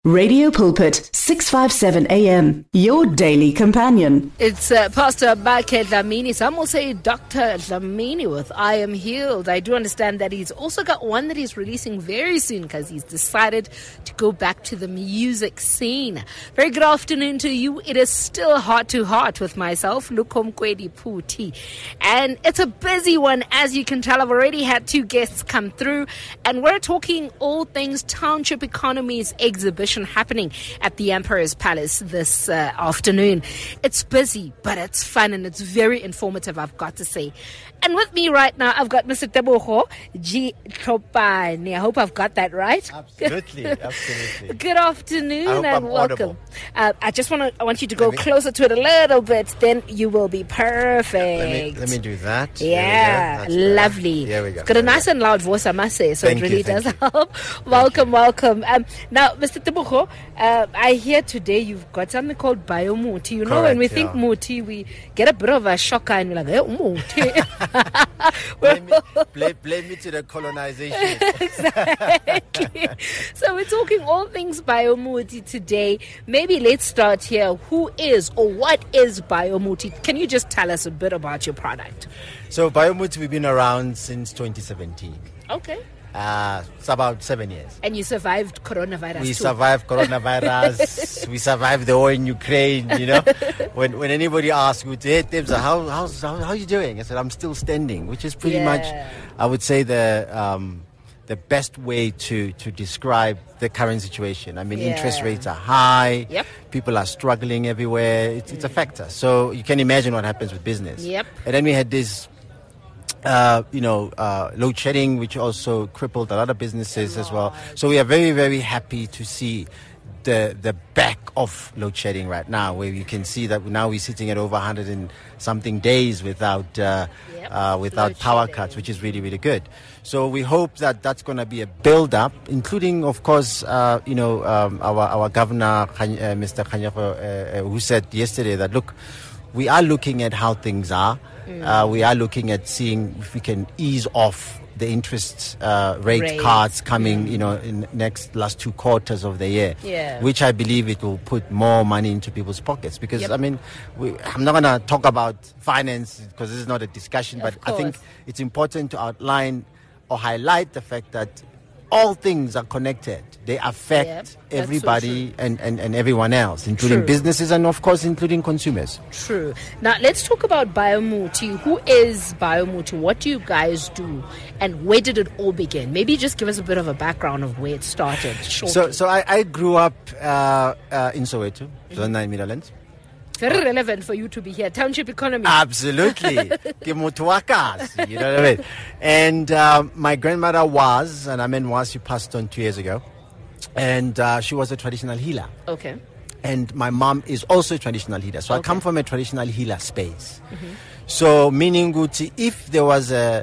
Radio Pulpit, 657 AM, your daily companion. It's Pastor Bake Dlamini. Some will say Dr. Dlamini with I Am Healed. I do understand that he's also got one that he's releasing very soon because he's decided to go back to the music scene. Very good afternoon to you. It is still Heart to Heart with myself, Lukomkwedi Puti. And it's a busy one, as you can tell. I've already had two guests come through, and we're talking all things Township Economies exhibition happening at the Emperor's Palace this afternoon. It's busy, but it's fun and it's very informative, I've got to say. And with me right now, I've got Mr. Teboho G. Tropane. I hope I've got that right. Absolutely, absolutely. Good afternoon and welcome. I want you to go Let me- closer to it a little bit, then you will be perfect. Let me do that. Yeah, There we go. That's lovely. better. Here we go. It's got a nice and loud voice, I must say, so Thank it really you, does thank help. Welcome. Now, Mr. Teboho, I hear today you've got something called Biomuti. You know, when we Correct, think yeah. Muti, we get a bit of a shocker and we're like, hey, Muti. Blame me to the colonization. Exactly. So we're talking all things Biomuti today. Maybe let's start here. Who is or what is Biomuti? Can you just tell us a bit about your product? So Biomuti, we've been around since 2017. Okay. It's about 7 years. And you survived coronavirus We too. survived coronavirus. We survived the war in Ukraine. You know, when anybody asks you, "Hey, Tebza, how are you doing?" I said, "I'm still standing," which is pretty much, I would say, the best way to describe the current situation. I mean, interest rates are high. Yep. People are struggling everywhere. It's a factor. So you can imagine what happens with business. Yep. And then we had this. Load shedding, which also crippled a lot of businesses as well. So we are very, very happy to see the back of load shedding right now, where you can see that now we're sitting at over 100 and something days without power shedding. cuts, which is really, really good. So we hope that that's going to be a build-up, including, of course, our governor, Mr. Kganyago, who said yesterday that, look, we are looking at how things are. We are looking at seeing if we can ease off the interest rate cards coming, in last 2 quarters of the year, which I believe it will put more money into people's pockets. Because, I mean, I'm not going to talk about finance because this is not a discussion, but I think it's important to outline or highlight the fact that all things are connected. They affect everybody and everyone else, including businesses and, of course, including consumers. True. Now, let's talk about Biomuti. Who is Biomuti? What do you guys do? And where did it all begin? Maybe just give us a bit of a background of where it started. Shortly. So I grew up in Soweto, Zona in Middlelands. Very relevant for you to be here. Township economy. Absolutely. Ke motho wa kasi, you know what I mean? And my grandmother she passed on 2 years ago. And she was a traditional healer. Okay. And my mom is also a traditional healer. So I come from a traditional healer space. So meaning, Guti, if there was a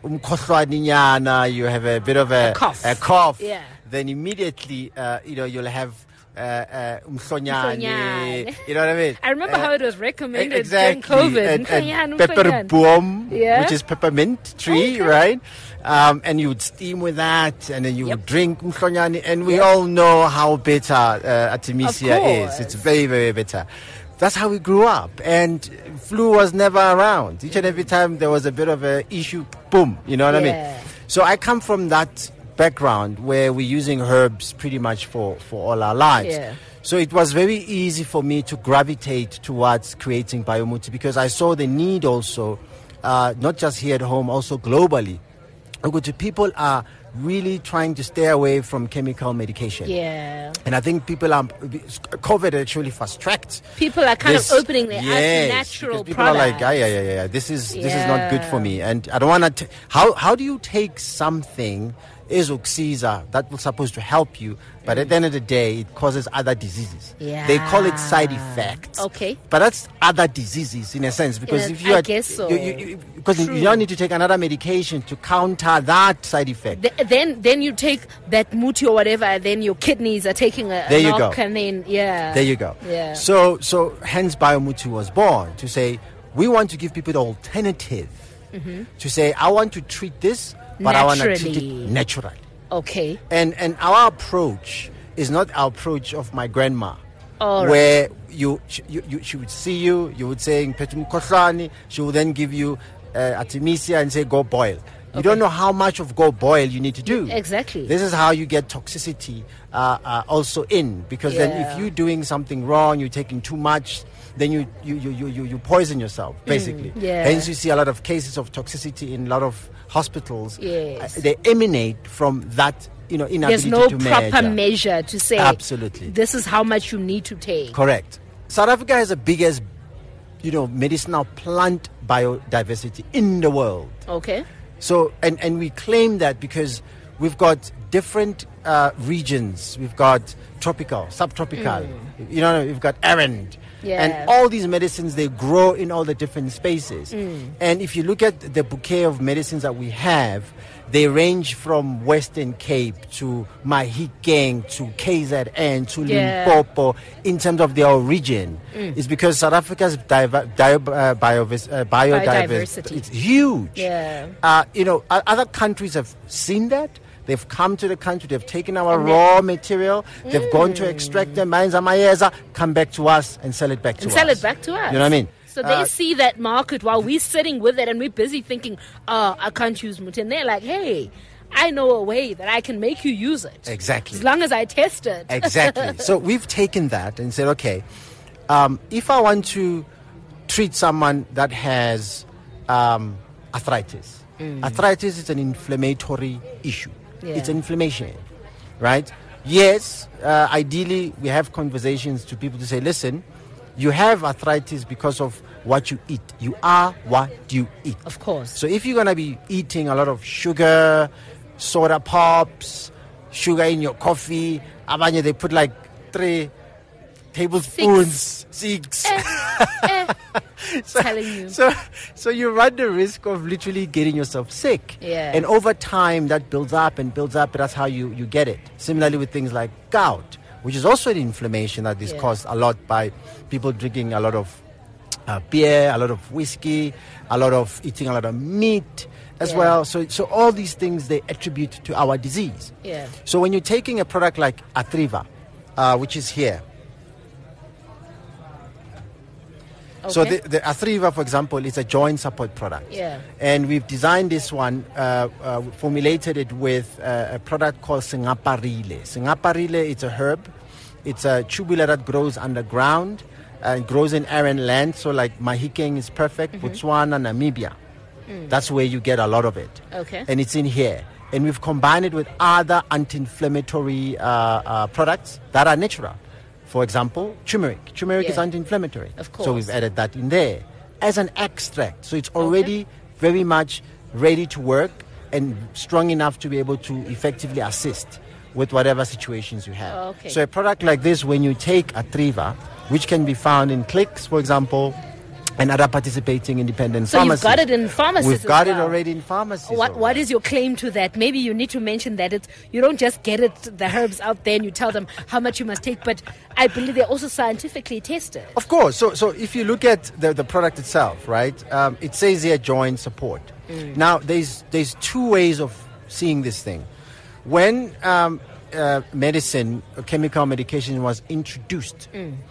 you have a bit of a cough, then immediately, you'll have umhlonyane, you know what I mean? I remember how it was recommended exactly. during COVID. And pepper boom, which is peppermint tree, right? And you would steam with that, and then you would drink umhlonyane, and we all know how bitter Artemisia is. It's very, very bitter. That's how we grew up, and flu was never around. Each and every time there was a bit of an issue, boom, you know what I mean? So I come from that background where we're using herbs pretty much for all our lives. So it was very easy for me to gravitate towards creating Biomuti because I saw the need also, not just here at home, also globally. People are really trying to stay away from chemical medication. And I think COVID actually fast-tracked. People are kind of opening their eyes to natural people products. are like, this is not good for me. And I don't want to... How do you take something is Oxiza that was supposed to help you, but at the end of the day, it causes other diseases. They call it side effects. But that's other diseases in a sense, because if you you don't need to take another medication to counter that side effect. Then you take that muti or whatever, and then your kidneys are taking a knock, and then there you go. So hence Biomuti was born to say we want to give people the alternative. To say I want to treat this, but I want to treat it naturally. Okay. And our approach is not our approach of my grandma. Right. Where she would see you would say, she will then give you Artemisia and say, go boil. You don't know how much of go boil you need to do. Exactly. This is how you get toxicity also in, because then if you're doing something wrong, you're taking too much, then you poison yourself, basically. Hence you see a lot of cases of toxicity in a lot of hospitals. Yes. They emanate from that, inability There's no to proper measure to say, absolutely, this is how much you need to take. Correct. South Africa has the biggest, medicinal plant biodiversity in the world. Okay. So, and we claim that because we've got different regions. We've got tropical, subtropical, we've got arid. Yeah. And all these medicines, they grow in all the different spaces. And if you look at the bouquet of medicines that we have, they range from Western Cape to Mahikeng to KZN to Limpopo in terms of their origin. It's because South Africa's biodiversity is huge. Yeah. Other countries have seen that. They've come to the country, they've taken our raw material, they've gone to extract them, come back to us and sell it back to us. Sell it back to us. You know what I mean? So they see that market while we're sitting with it and we're busy thinking, I can't use Muti. And they're like, hey, I know a way that I can make you use it. Exactly. As long as I test it. Exactly. So we've taken that and said, okay, if I want to treat someone that has arthritis, arthritis is an inflammatory issue. Yeah. It's an inflammation, right? Yes, ideally we have conversations to people to say, listen, you have arthritis because of what you eat. You are what you eat. Of course. So if you're going to be eating a lot of sugar, soda pops, sugar in your coffee, abanye, they put like 3 tablespoons, 6. Telling you. So you run the risk of literally getting yourself sick. Yeah. And over time, that builds up and builds up. That's how you get it. Similarly with things like gout, which is also an inflammation that is caused a lot by people drinking a lot of beer, a lot of whiskey, a lot of eating a lot of meat as well. So all these things, they attribute to our disease. Yeah. So when you're taking a product like Atriva, which is here. Okay. So the Atriva, for example, is a joint support product. Yeah. And we've designed this one, formulated it with a product called Singaparile. Singaparile, it's a herb. It's a tubular that grows underground and grows in arid land. So like Mahikeng is perfect, Botswana, Namibia. That's where you get a lot of it. Okay. And it's in here. And we've combined it with other anti-inflammatory products that are natural. For example, turmeric. Turmeric is anti-inflammatory. Of course. So we've added that in there as an extract. So it's already very much ready to work and strong enough to be able to effectively assist with whatever situations you have. Okay. So a product like this, when you take Atriva, which can be found in Clicks, for example, and other participating independent pharmacies. So you've got it in pharmacies. We've got as well. it already in pharmacies. What is your claim to that? Maybe you need to mention that you don't just get the herbs out there and you tell them how much you must take, but I believe they're also scientifically tested. Of course. So if you look at the product itself, right, it says here joint support. Now, there's 2 ways of seeing this thing. When medicine, chemical medication was introduced,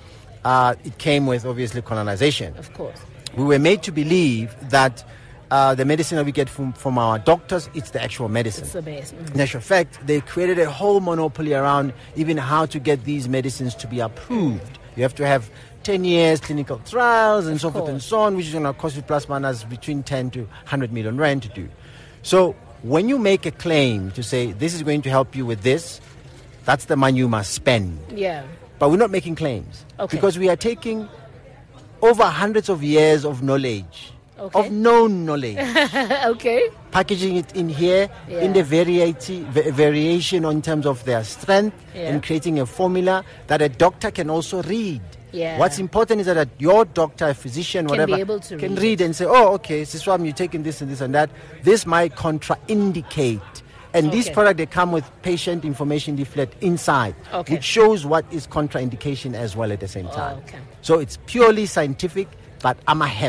it came with, obviously, colonization. Of course. We were made to believe that the medicine that we get from our doctors, it's the actual medicine. It's the best. In actual fact, they created a whole monopoly around even how to get these medicines to be approved. You have to have 10 years clinical trials and so forth and so on, which is going to cost you plus minus between 10 to 100 million rand to do. So when you make a claim to say this is going to help you with this, that's the money you must spend. Yeah. But we're not making claims. Okay. Because we are taking over hundreds of years of knowledge, of known knowledge. Okay. Packaging it in here, in the variation in terms of their strength, and creating a formula that a doctor can also read. Yeah. What's important is that your doctor, a physician, Can whatever, be able to can read read and say, oh, okay, Siswam, you're taking this and this and that. This might contraindicate. And these products, they come with patient information leaflet inside, which shows what is contraindication as well at the same time. So it's purely scientific, but I'm a herbs.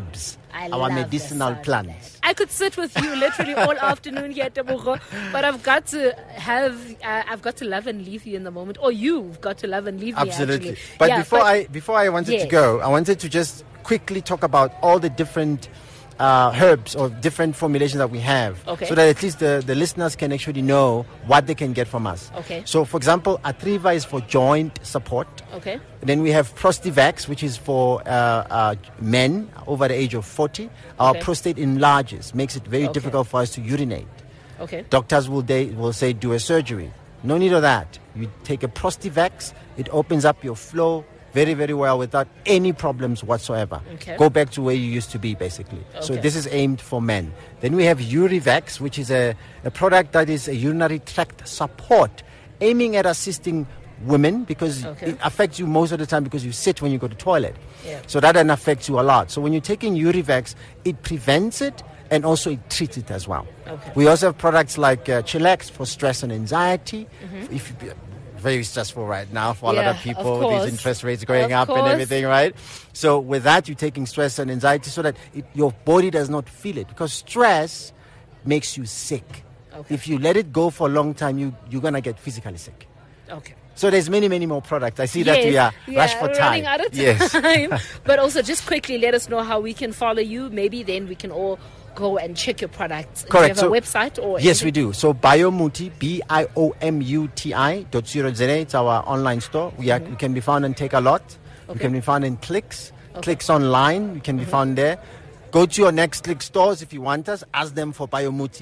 our medicinal plants. I could sit with you literally all afternoon here at Tebogo, but I've got to love and leave you in the moment, or you've got to love and leave me. Absolutely. Actually. But before I wanted to go, I wanted to just quickly talk about all the different herbs or different formulations that we have, so that at least the listeners can actually know what they can get from us. Okay. So, for example, Atriva is for joint support. Okay. Then we have Prostivax, which is for men over the age of 40. Our prostate enlarges, makes it very difficult for us to urinate. Okay. Doctors will say do a surgery. No need of that. You take a Prostivax, it opens up your flow very, very well without any problems whatsoever. Okay. Go back to where you used to be, basically. So this is aimed for men. Then we have Urivax, which is a product that is a urinary tract support, aiming at assisting women because it affects you most of the time because you sit when you go to the toilet. Yeah. So that then affects you a lot. So when you're taking Urivax, it prevents it and also it treats it as well. Okay. We also have products like Chillax for stress and anxiety. If you very stressful right now for a lot of people. These interest rates going up and everything, right? So with that, you're taking stress and anxiety so that your body does not feel it, because stress makes you sick. If you let it go for a long time, you're going to get physically sick. Okay. So there's many, many more products. I see that we are rushed for time. Running out of time. But also just quickly let us know how we can follow you. Maybe then we can all go and check your products. Correct. Do you have a website? Or yes, we do. So Biomuti, BIOMUTI.co.za. It's our online store. We can be found in Take A Lot. We can be found in Clicks. Clicks Online. We can be found there. Go to your next Click stores if you want us. Ask them for Biomuti.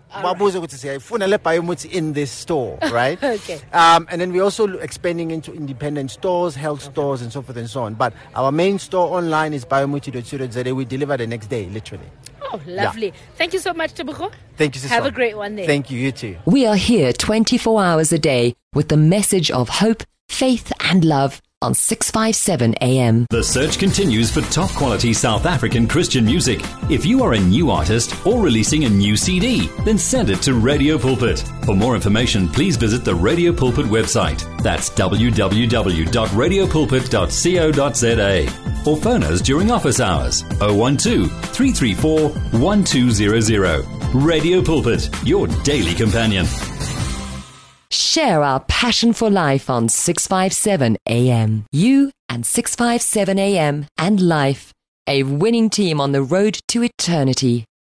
In this store, right? And then we're also expanding into independent stores, health stores, and so forth and so on. But our main store online is biomuti.co.za. We deliver the next day, literally. Oh, lovely. Thank you so much, Tebogo. Thank you, Sister. Have a great one there. Thank you, you too. We are here 24 hours a day with the message of hope, faith, and love on 657 AM. The search continues for top quality South African Christian music. If you are a new artist or releasing a new CD, then send it to Radio Pulpit. For more information, please visit the Radio Pulpit website. That's www.radiopulpit.co.za. Or phone us during office hours 012 334 1200. Radio Pulpit, your daily companion. Share our passion for life on 657 AM. You and 657 AM and life, a winning team on the road to eternity.